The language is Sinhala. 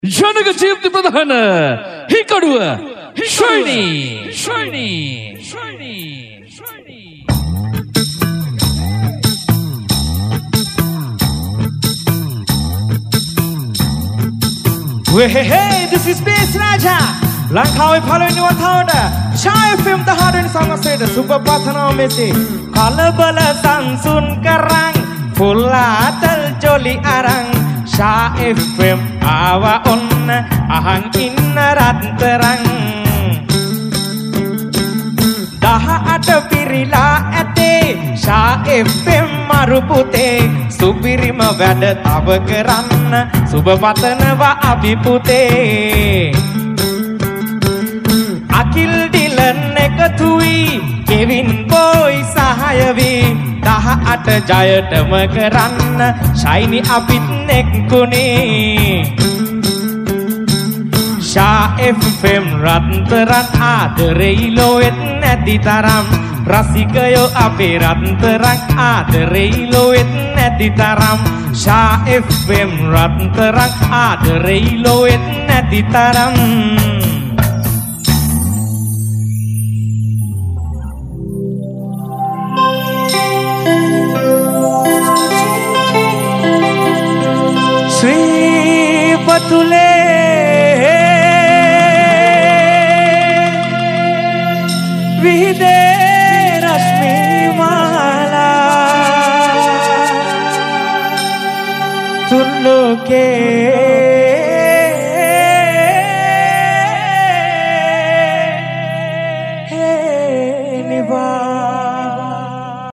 ජනක ජීවිත ප්‍රධාන හිකඩුව ශ්‍රේණී Hey, this is Bass Raja. ලංකාවේ පළවෙනි වතාවට ෂා FM 10 වෙනි සංවසරේට සුබ පතනවා මෙසේ කලබල සංසුන් කරන් පුල්ලාතල් ජොලි අරන් ෂා FM ආවා ඔන්න අහන් ඉන්න රත්තරන් 18 පිරිලා ඇතේ ෂා FM මරු පුතේ සුපිරිම වැඩ තව කරන්න සුබ පතනවා අපි පුතේ අකිල් ඩිලන් එකතුයි කෙවින් බෝයි සහයවි 18 ජයටම කරන්න ෂයිනි අපිත් එක්කුනේ ෂා FM රත්තරන් ආදරෙයි ලොවෙත් නැති තරම් රසිකයෝ අපේ රත්තරන් ආදරෙයි ලොවෙත් නැති තරම් ෂා FM රත්තරන් ආදරෙයි ලොවෙත් නැති තරම් ශ්‍රී පතුලේ